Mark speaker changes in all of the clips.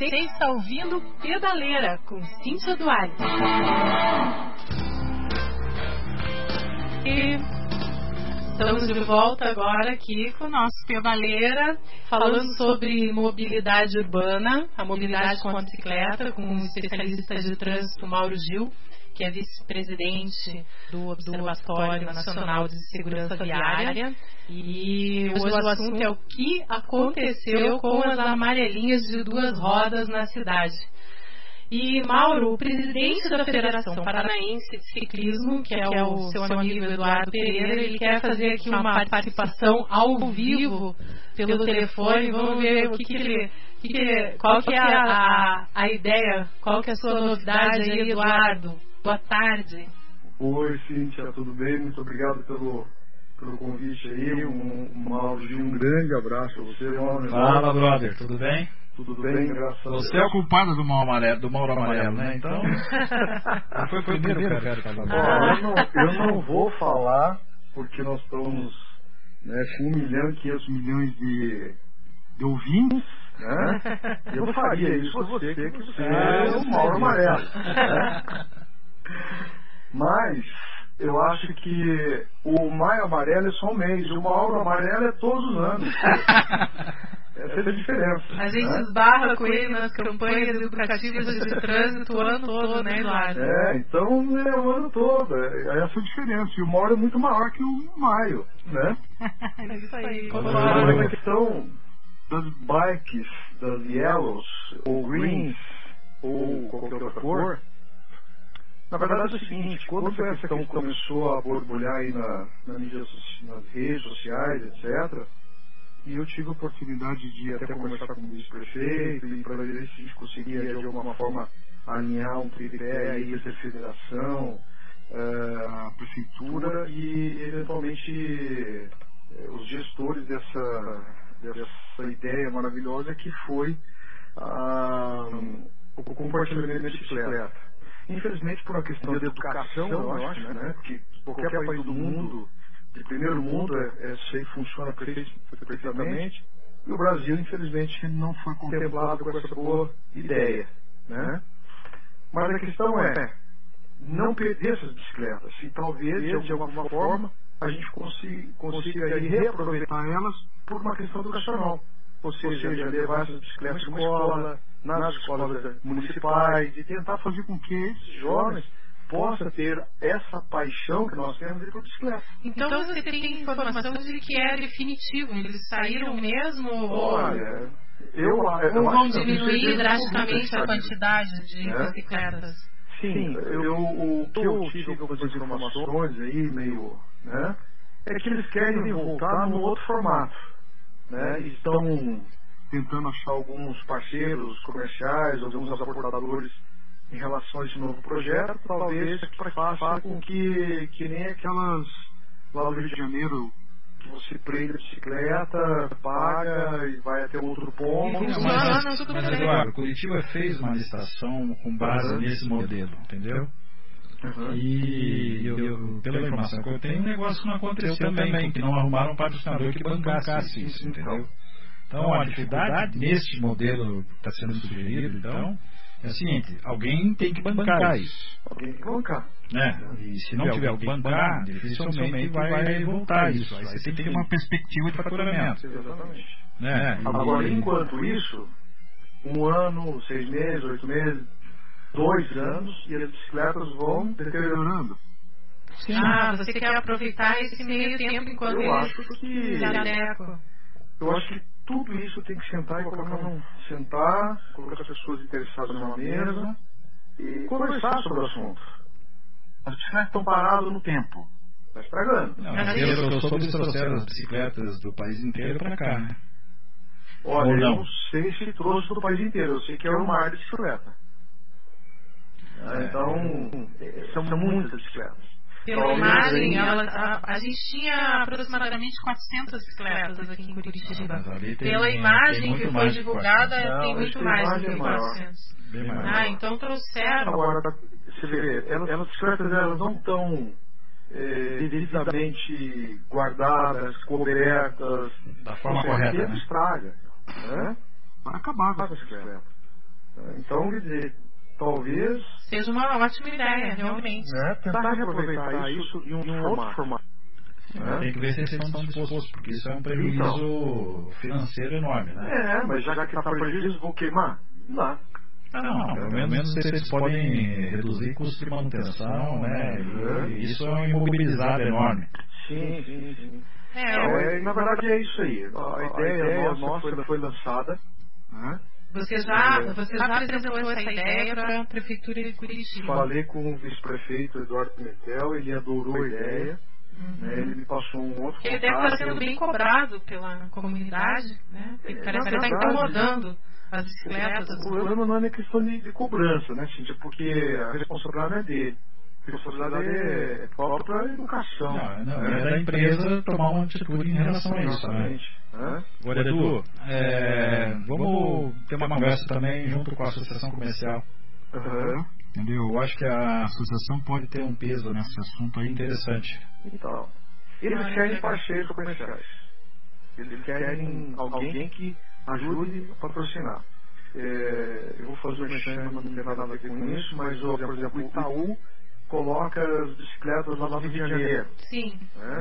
Speaker 1: está ouvindo Pedaleira com Cíntia Duarte. E estamos de volta agora aqui com o nosso Pedaleira, falando sobre mobilidade urbana, a mobilidade com a bicicleta, com o especialista de trânsito Mauro Gil, que é vice-presidente do Observatório Nacional de Segurança Viária. E hoje o assunto é o que aconteceu com as amarelinhas de duas rodas na cidade. E Mauro, o presidente da Federação Paranaense de Ciclismo, que é o seu amigo Eduardo Pereira, ele quer fazer aqui uma participação ao vivo pelo telefone. Vamos ver qual que é a ideia, qual que é a sua novidade aí, Eduardo. Boa tarde.
Speaker 2: Oi, Cíntia, tudo bem? Muito obrigado pelo convite aí. Mauro, um grande abraço a você.
Speaker 3: Fala, brother, tudo bem?
Speaker 2: Tudo bem, graças a Deus.
Speaker 3: Você é o culpado do Mauro Amarelo, né? Então, foi o primeiro cara.
Speaker 2: Eu não vou falar, porque nós estamos com 1.500.000.000 de ouvintes, né? Eu faria isso com você, que você é o Mauro Amarelo. Né? Mas eu acho que o Maio Amarelo é só um mês, o Mauro Amarelo é todos os anos. Essa é a diferença.
Speaker 1: A gente esbarra com ele nas campanhas educativas de trânsito o ano todo, né, Eduardo?
Speaker 2: Então é o ano todo. Essa é a diferença. E o Mauro é muito maior que o Maio, né?
Speaker 1: É isso aí.
Speaker 2: A questão das bikes, das yellows, ou greens, ou qualquer outra cor, na verdade é o seguinte: quando essa questão começou a borbulhar aí nas redes sociais, etc., e eu tive a oportunidade de até conversar com o vice-prefeito e para ver se a gente conseguia de alguma forma alinhar um tripé aí entre a federação, a prefeitura e eventualmente os gestores dessa ideia maravilhosa que foi o compartilhamento de bicicleta. Infelizmente, por uma questão de educação, eu acho, né? Porque qualquer país do mundo, de primeiro mundo, isso aí funciona perfeitamente. E o Brasil, infelizmente, não foi contemplado com essa boa ideia, né? Mas a questão é não perder essas bicicletas e talvez, de alguma forma, a gente consiga aí reaproveitar elas por uma questão educacional. Ou seja, levar essas bicicletas numa escola, nas escolas municipais, e tentar fazer com que esses jovens possam ter essa paixão que nós temos por bicicleta.
Speaker 1: Então você tem informação de que é definitivo, eles saíram mesmo?
Speaker 2: Olha,
Speaker 1: ou vão diminuir drasticamente a quantidade de bicicletas?
Speaker 2: Sim, o que eu tive algumas informações aí, meio, né, é que eles querem voltar no outro formato, né? Estão tentando achar alguns parceiros comerciais, alguns aportadores em relação a esse novo projeto, talvez para que faça com que nem aquelas lá no Rio de Janeiro, que você prende a bicicleta, paga e vai até outro ponto.
Speaker 3: Mas Eduardo, Curitiba fez uma licitação com base nesse modelo, entendeu? E eu, pela informação que eu tenho, um negócio que não aconteceu também, que não arrumaram um patrocinador que bancasse isso, entendeu? Então a dificuldade neste modelo que está sendo sugerido, então, é o seguinte: alguém tem que bancar isso.
Speaker 2: Alguém tem que bancar.
Speaker 3: E se não tiver alguém que bancar, dificilmente vai voltar isso. Aí você tem que ter uma perspectiva de faturamento.
Speaker 2: Exatamente. Agora, enquanto isso, 1 ano, 6 meses, 8 meses, 2 anos, e as bicicletas vão deteriorando.
Speaker 1: Sim. Você quer aproveitar esse meio tempo enquanto
Speaker 2: eu acho que tudo isso tem que sentar colocar as pessoas interessadas numa mesa e conversar sobre o assunto. As bicicletas estão paradas no tempo. Está estragando.
Speaker 3: Eu soube que trouxeram as bicicletas do país inteiro para cá, né?
Speaker 2: Olha, eu não sei se trouxe do país inteiro. Eu sei que é o mar de bicicleta. Então, são muitas bicicletas.
Speaker 1: Pela imagem, a gente tinha aproximadamente 400 bicicletas aqui em Curitiba. Pela imagem que foi divulgada, tem muito mais do que 400. Então trouxeram.
Speaker 2: Agora, você vê, as bicicletas elas não estão devidamente guardadas, cobertas
Speaker 3: da forma correta, né?
Speaker 2: Estraga, né? Vai acabar com a bicicleta. Então, quer dizer, talvez
Speaker 1: seja uma ótima ideia, realmente.
Speaker 2: Tentar reaproveitar isso em um outro formato.
Speaker 3: Tem que ver se eles estão dispostos, porque isso é um prejuízo financeiro enorme, né?
Speaker 2: Mas já que está prejuízo, vou queimar? Não dá.
Speaker 3: Não, pelo menos eles podem reduzir custos de manutenção, né? E isso é um imobilizado enorme.
Speaker 2: Sim. Na verdade é isso aí. A ideia nossa foi lançada.
Speaker 1: Você já apresentou essa ideia para a Prefeitura de Curitiba?
Speaker 2: Falei com o vice-prefeito Eduardo Pimentel, ele adorou a ideia. Ele me passou um outro
Speaker 1: Ele deve estar sendo bem cobrado pela comunidade, né? Parece que está incomodando as bicicletas.
Speaker 2: O problema não é nem questão de cobrança, né, Cíntia? Porque a responsabilidade não é dele. A responsabilidade é própria para a educação.
Speaker 3: Não, é da empresa tomar uma atitude em relação a isso, né? Agora, Edu, vamos ter uma conversa também junto com a Associação Comercial. Entendeu? Eu acho que a associação pode ter um peso nesse assunto aí interessante.
Speaker 2: Então, eles querem parceiros comerciais. Eles querem alguém que ajude a patrocinar. Eu vou fazer o mexendo, não tem nada a ver com isso, mas, por exemplo, o Itaú coloca as bicicletas lá no Rio de Janeiro.
Speaker 1: Sim.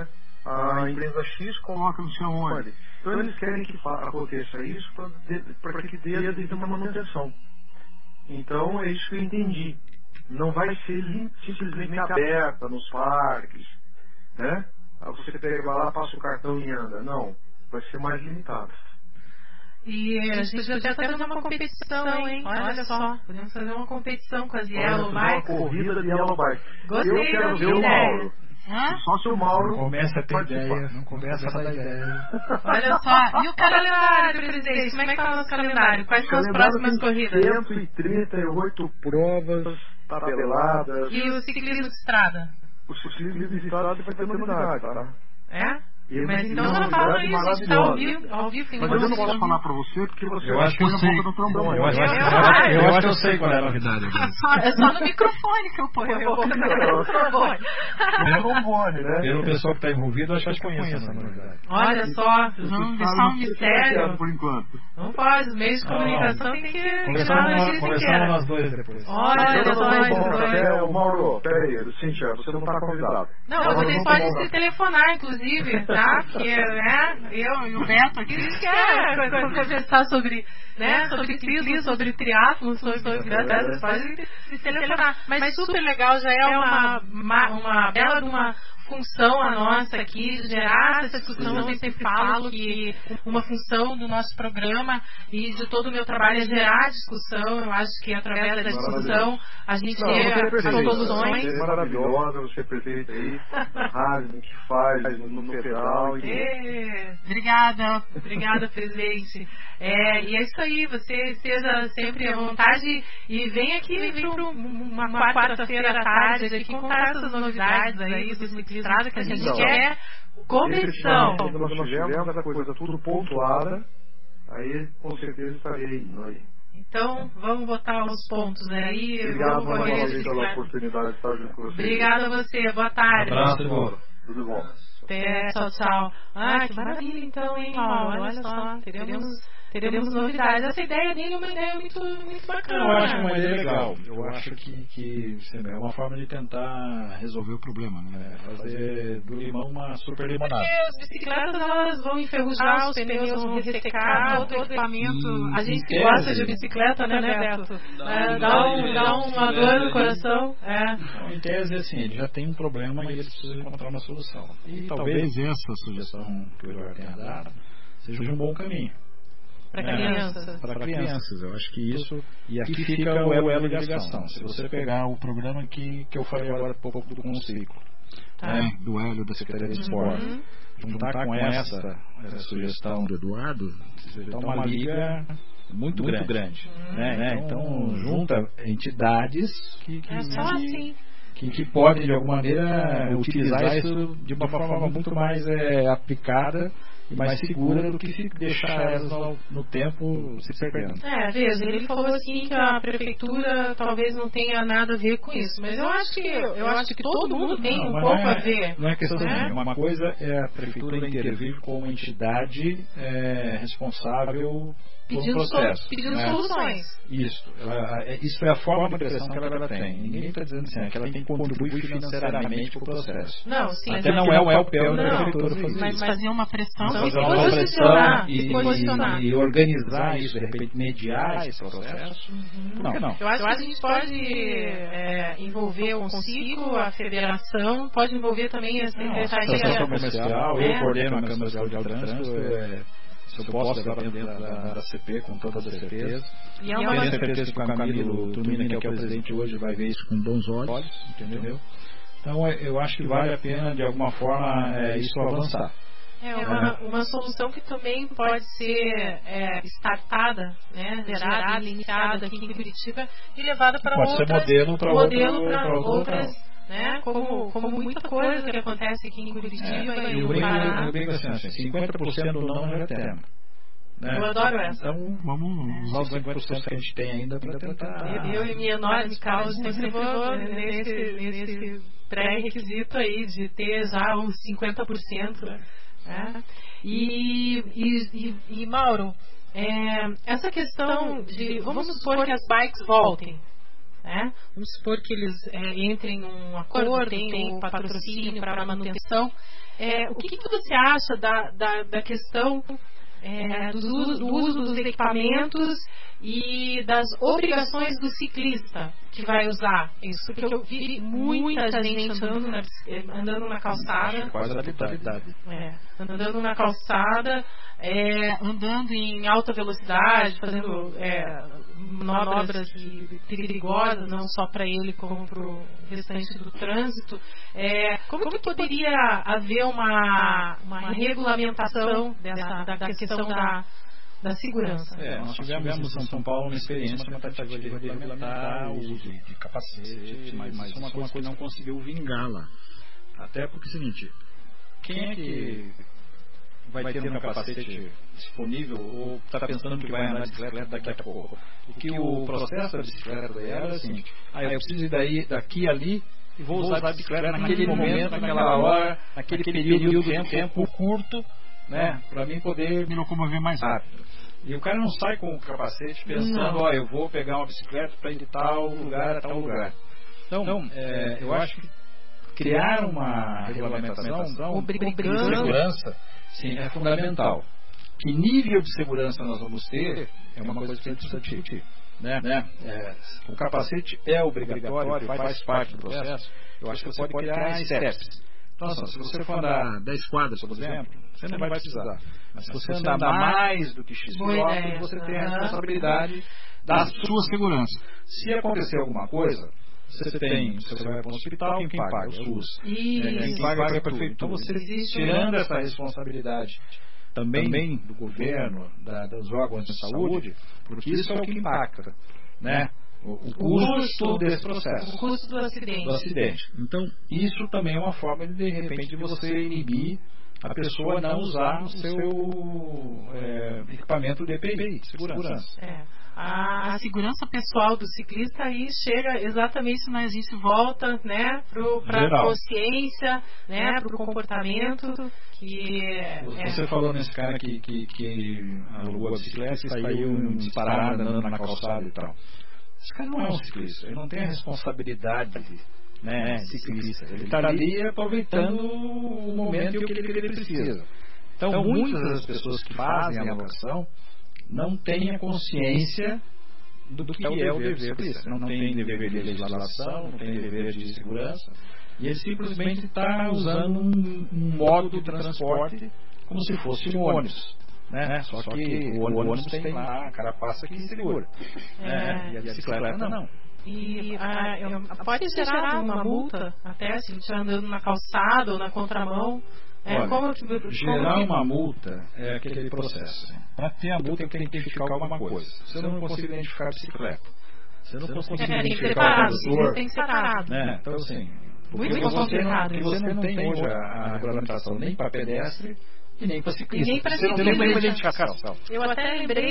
Speaker 2: A empresa X coloca não sei onde. Então eles querem que aconteça isso para que dê a devida manutenção. Então é isso que eu entendi. Não vai ser simplesmente aberta nos parques, né? Você pega lá, passa o cartão e anda. Não, vai ser mais limitado.
Speaker 1: E a gente podia até fazer uma competição, hein? Olha só, podemos fazer uma competição com as Yellow Bikes.
Speaker 2: Uma corrida de Yellow Bike.
Speaker 1: Gostei
Speaker 2: eu quero ver o Mauro. Só se o Mauro
Speaker 3: começa a ter ideia, não começa a dar ideia.
Speaker 1: Olha só, e o calendário, presidente? Como é que está o nosso calendário? Quais são as próximas corridas?
Speaker 2: 138 provas tabeladas.
Speaker 1: E o ciclismo de estrada?
Speaker 2: O ciclismo de estrada vai ter novidade, tá?
Speaker 1: Mas então não fala isso, a gente está ao vivo.
Speaker 2: Mas eu não posso falar pra você porque você
Speaker 3: eu acho que eu sei. Eu acho que eu sei qual é a novidade.
Speaker 1: É só no microfone que eu ponho a boca no
Speaker 2: trombone, né?
Speaker 3: Pelo pessoal que está envolvido, acho que eu conheço essa novidade.
Speaker 1: Olha só, vamos deixar um mistério.
Speaker 2: Por enquanto.
Speaker 1: Não pode, os meios de comunicação tem que
Speaker 3: conversamos nós dois depois.
Speaker 1: Olha só,
Speaker 2: o Mauro, peraí, Cíntia, você não está convidado.
Speaker 1: Não, vocês podem se telefonar, inclusive, tá? Que eu e o Beto aqui, a gente quer conversar sobre ciclismo, sobre triatlo, vocês podem se telefonar. Mas super legal, já é uma bela de uma função a nossa aqui, gerar essa discussão. Eu sempre falo que uma função do nosso programa e de todo o meu trabalho é gerar discussão. Eu acho que através da discussão a gente chega a soluções.
Speaker 2: É maravilhosa, você perfeita aí, na rádio, no que faz, no pedal.
Speaker 1: Obrigada, presidente. E é isso aí, você seja sempre à vontade e vem aqui para uma quarta-feira à tarde aqui contar essas novidades aí do ciclismo que a gente quer competição.
Speaker 2: Quando nós tivermos essa coisa tudo pontuada, aí com certeza estarei indo aí.
Speaker 1: Então, vamos botar os pontos aí.
Speaker 2: Obrigado pela oportunidade de estar junto com você.
Speaker 1: Obrigada a você, boa tarde.
Speaker 3: Abraço,
Speaker 2: tudo bom.
Speaker 1: Até, tchau. Que maravilha então, hein, Mauro? Olha só, teremos novidades. Essa ideia dele é uma ideia muito bacana.
Speaker 3: Eu acho uma ideia legal. Eu acho que é uma forma de tentar resolver o problema, né? Fazer do limão uma super limonada.
Speaker 1: Porque as bicicletas elas vão enferrujar, os pneus vão ressecar, todo o equipamento. A gente que gosta de bicicleta, né, Beto? Dá uma dor no coração.
Speaker 3: Em tese, assim, ele já tem um problema e eles precisam encontrar uma solução. E talvez essa sugestão que o Eduardo tenha dado seja um bom caminho.
Speaker 1: Para crianças.
Speaker 3: Para crianças, eu acho que isso. E aqui fica o elo de ligação. Se você pegar o programa que eu falei agora há pouco do Conciclo, do Hélio da Secretaria de Esporte, juntar com essa sugestão do Eduardo, você dá uma liga muito grande. Então, junta entidades que podem, de alguma maneira, utilizar isso de uma forma muito mais aplicada e mais segura do que deixar elas no tempo se perdendo.
Speaker 1: Veja, ele falou assim que a prefeitura talvez não tenha nada a ver com isso, mas eu acho que todo mundo tem um pouco a ver.
Speaker 3: Não é questão de uma coisa é a prefeitura intervir como uma entidade responsável pedindo
Speaker 1: soluções.
Speaker 3: Isso é a forma de pressão que ela tem. Ninguém está dizendo assim, que ela tem que contribuir financeiramente para o processo.
Speaker 1: Não, sim.
Speaker 3: Até não é o papel da prefeitura fazer isso.
Speaker 1: Mas fazer uma pressão
Speaker 3: e organizar isso, de repente mediar esse processo. Por que não?
Speaker 1: Eu acho que a gente pode envolver o Consigo, a federação, pode envolver também a Secretaria
Speaker 3: Comercial. Eu coordeno a Câmara de Trânsito. Se eu posso levar dentro da CP, com toda a certeza.
Speaker 1: E
Speaker 3: tenho certeza que o Camilo Turmina, que é o presidente hoje, vai ver isso com bons olhos, entendeu? Então eu acho que vale a pena, de alguma forma, isso avançar.
Speaker 1: Uma solução que também pode ser startada, gerada, iniciada aqui em Curitiba e levada para outras.
Speaker 3: Pode ser modelo para
Speaker 1: outras. Como muita coisa que acontece aqui em Curitiba e no Paraná.
Speaker 3: Eu brinco assim, 50% do não já temos.
Speaker 1: Eu adoro essa.
Speaker 3: Então vamos usar os 50% que a gente tem ainda para tentar.
Speaker 1: Eu e minha enorme causa sempre vou nesse pré-requisito aí de ter já os 50%. E Mauro, essa questão de, vamos supor que as bikes voltem. Vamos supor que eles entrem num acordo, tenham patrocínio para manutenção. O que você acha da questão do uso dos equipamentos e das obrigações do ciclista que vai usar isso? Porque eu vi muita gente andando na calçada.
Speaker 3: Quase a totalidade.
Speaker 1: Andando na calçada, andando em alta velocidade, fazendo manobras perigosas, não só para ele como para o restante do trânsito. Como que poderia haver uma regulamentação da questão da segurança?
Speaker 3: Nós tivemos em São Paulo uma experiência, uma tentativa de regulamentar o uso de capacete, mas isso é uma coisa que não conseguiu vingar lá. Até porque é o seguinte, quem é que vai ter um capacete disponível ou está pensando que vai andar de bicicleta daqui a pouco? Porque o processo da bicicleta era assim, eu preciso ir daqui ali e vou usar a bicicleta naquele momento, naquela hora, naquele período de tempo curto, para mim poder me locomover mais rápido. E o cara não sai com o capacete pensando, eu vou pegar uma bicicleta para ir de tal lugar a tal lugar. Então, eu acho que criar uma regulamentação obrigando segurança, sim, é fundamental. Que nível de segurança nós vamos ter é uma coisa que a gente precisa discutir. O capacete é obrigatório, faz parte do processo. Eu acho que você pode criar steps. Então, se você for andar 10 quadras, por exemplo, você não vai precisar. Mas se você andar mais do que X quilômetros, você tem a responsabilidade da sua segurança. Se acontecer alguma coisa, você vai para o hospital, quem paga? O SUS. Quem paga é a prefeitura. Então você tirando essa responsabilidade também do governo, dos órgãos de saúde, porque isso é o que impacta, o custo desse processo.
Speaker 1: O custo do acidente.
Speaker 3: Então, isso também é uma forma de repente, de você inibir a pessoa não usar o seu equipamento de EPI, de segurança.
Speaker 1: A segurança pessoal do ciclista aí chega exatamente quando a gente volta para a consciência, para o comportamento.
Speaker 3: Você falou nesse cara que alugou a bicicleta e saiu disparado andando na calçada e tal. Esse cara não é um ciclista, ele não tem a responsabilidade ciclista. Ele está ali aproveitando o momento e o que ele precisa. Então, muitas das pessoas que fazem a alocação não têm a consciência do que é o dever ciclista. Não tem dever de legislação, não tem dever de segurança. E ele simplesmente está usando um modo de transporte como se fosse um ônibus. Só que o ônibus tem lá a carapaça que segura. E a bicicleta não.
Speaker 1: E pode gerar uma multa, até se ele estiver andando na calçada ou na contramão.
Speaker 3: Gerar uma multa é aquele processo. Para ter a multa, tem que identificar alguma coisa. Se eu não consigo identificar a bicicleta, se eu não consigo identificar o condutor,
Speaker 1: tem que ser parado.
Speaker 3: Então, assim,
Speaker 1: muito complicado.
Speaker 3: Você não tem hoje a regulamentação nem para pedestre, E nem para ciclista.
Speaker 1: Nem para
Speaker 3: você não tem nenhuma
Speaker 1: ciclista.
Speaker 3: identificação.
Speaker 1: Eu até lembrei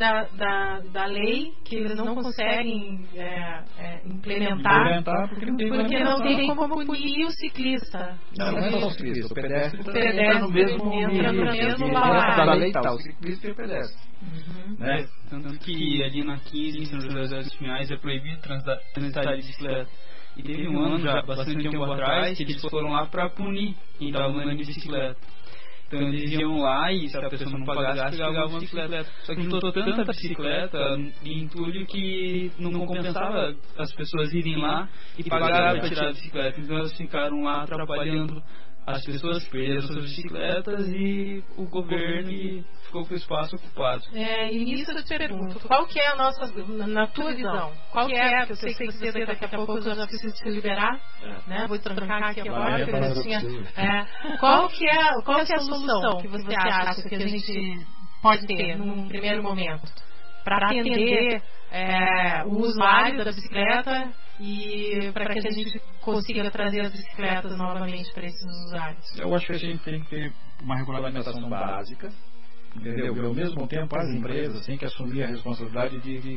Speaker 1: da lei que eles não conseguem implementar porque não tem como punir o ciclista.
Speaker 3: Não é só o ciclista, o pedestre
Speaker 1: entra no mesmo lado
Speaker 3: da lei tal, o ciclista e o pedestre. Né?
Speaker 4: Tanto que ali na 15 em São José dos Pinhais é proibido transitar de bicicleta. E teve um ano já, bastante tempo atrás, que eles foram lá para punir quem estava andando de bicicleta. Então eles iam lá e se a pessoa não pagasse, pegava uma bicicleta. Só que juntou tanta bicicleta em entulho que não compensava as pessoas irem lá e pagar para tirar a bicicleta. Então elas ficaram lá atrapalhando as pessoas, perderam suas bicicletas e o governo ficou com o espaço ocupado.
Speaker 1: E nisso eu te pergunto, qual que é a nossa, na tua visão, qual que é, porque eu sei que você daqui a pouco eu já preciso te liberar, né? Vou trancar aqui agora, qual que é a solução que você acha que a gente pode ter num primeiro momento para atender o usuário da bicicleta e para que a gente consiga trazer as bicicletas novamente para esses usuários?
Speaker 3: Eu acho que a gente tem que ter uma regulamentação básica, entendeu? E ao mesmo tempo as empresas têm que assumir a responsabilidade de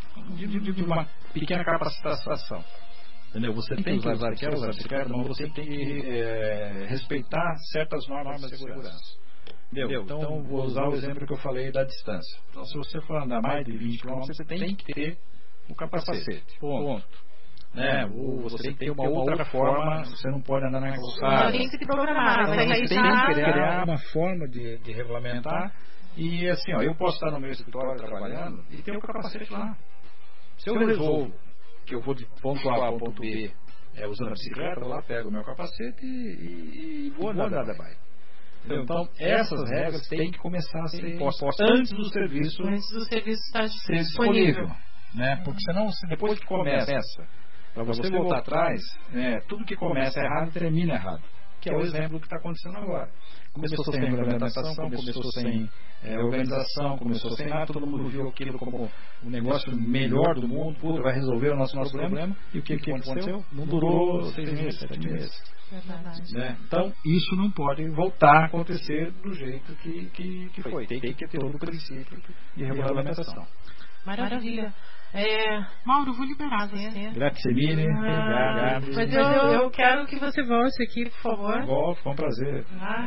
Speaker 3: uma pequena capacitação. Entendeu? Você tem que usar bicicleta, mas você tem que respeitar certas normas de segurança. Entendeu? Então vou usar o exemplo que eu falei da distância. Então, se você for andar mais de 20 km, você tem que ter o capacete. Ponto. Né? Ou você tem que ter uma outra forma, você não pode andar na calçada.
Speaker 1: Tem que se programar,
Speaker 3: você tem que criar uma forma de regulamentar. E assim, eu posso estar no meu escritório trabalhando e ter o capacete lá. Se eu resolvo que eu vou de ponto A ao ponto B usando a bicicleta, eu lá pego o meu capacete e vou andar da bike. Então, essas regras têm que começar a ser impostas antes do serviço
Speaker 1: estar
Speaker 3: ser disponível. Né? Porque senão, depois que começa, para você voltar atrás, tudo que começa errado termina errado. Que é o exemplo que está acontecendo agora. Começou sem regulamentação, começou sem organização, começou sem nada, todo mundo viu aquilo como o negócio melhor do mundo, tudo vai resolver o nosso problema. E o que aconteceu? Não durou 6 meses, 7 meses. Né? Então, isso não pode voltar a acontecer do jeito que foi. Tem que ter todo o princípio de regulamentação.
Speaker 1: Maravilha. Mauro, vou liberar você.
Speaker 3: Grazie mille.
Speaker 1: Mas eu quero que você volte aqui, por favor.
Speaker 3: Volto, foi um prazer.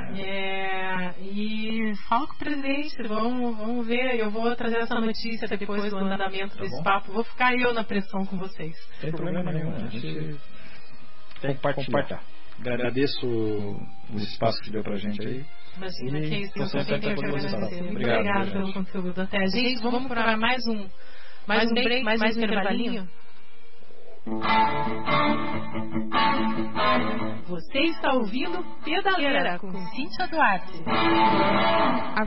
Speaker 1: E fala com o presidente, vamos ver. Eu vou trazer essa notícia depois do andamento desse papo. Vou ficar eu na pressão com vocês.
Speaker 3: Não tem problema nenhum. A gente tem que compartilhar. Agradeço o espaço que deu pra gente aí.
Speaker 1: Imagina que é isso, eu também tenho que agradecer. Muito obrigado pelo conteúdo até. Gente, vamos para mais um break, mais um intervalinho? Você está ouvindo Pedaleira com Cíntia Duarte.